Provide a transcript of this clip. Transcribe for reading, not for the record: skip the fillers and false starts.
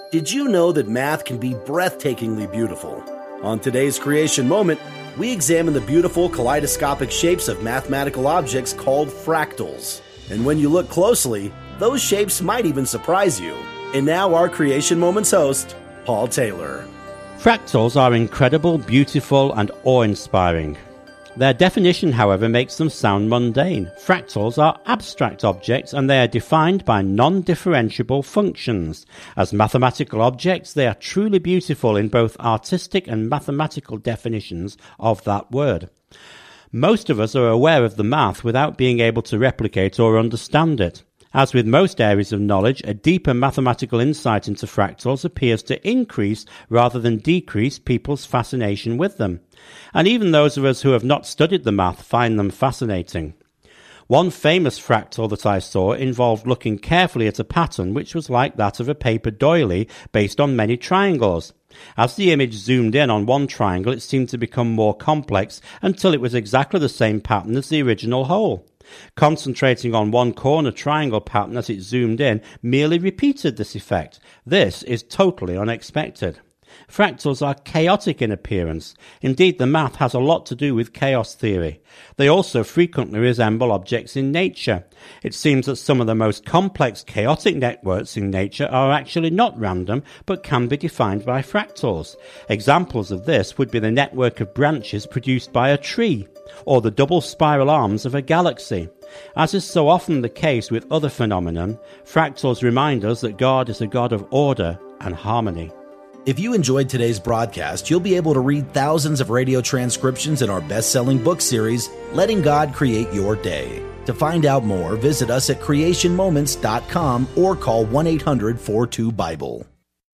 Did you know that math can be breathtakingly beautiful? On today's Creation Moment, we examine the beautiful kaleidoscopic shapes of mathematical objects called fractals. And when you look closely, those shapes might even surprise you. And now our Creation Moments host, Paul Taylor. Fractals are incredible, beautiful, and awe-inspiring. Their definition, however, makes them sound mundane. Fractals are abstract objects and they are defined by non-differentiable functions. As mathematical objects, they are truly beautiful in both artistic and mathematical definitions of that word. Most of us are aware of the math without being able to replicate or understand it. As with most areas of knowledge, a deeper mathematical insight into fractals appears to increase rather than decrease people's fascination with them. And even those of us who have not studied the math find them fascinating. One famous fractal that I saw involved looking carefully at a pattern which was like that of a paper doily based on many triangles. As the image zoomed in on one triangle, it seemed to become more complex until it was exactly the same pattern as the original whole. Concentrating on one corner triangle pattern as it zoomed in merely repeated this effect. This is totally unexpected. Fractals are chaotic in appearance. Indeed, the math has a lot to do with chaos theory. They also frequently resemble objects in nature. It seems that some of the most complex chaotic networks in nature are actually not random, but can be defined by fractals. Examples of this would be the network of branches produced by a tree, or the double spiral arms of a galaxy. As is so often the case with other phenomena, fractals remind us that God is a God of order and harmony. If you enjoyed today's broadcast, you'll be able to read thousands of radio transcriptions in our best-selling book series, Letting God Create Your Day. To find out more, visit us at creationmoments.com or call 1-800-42-BIBLE.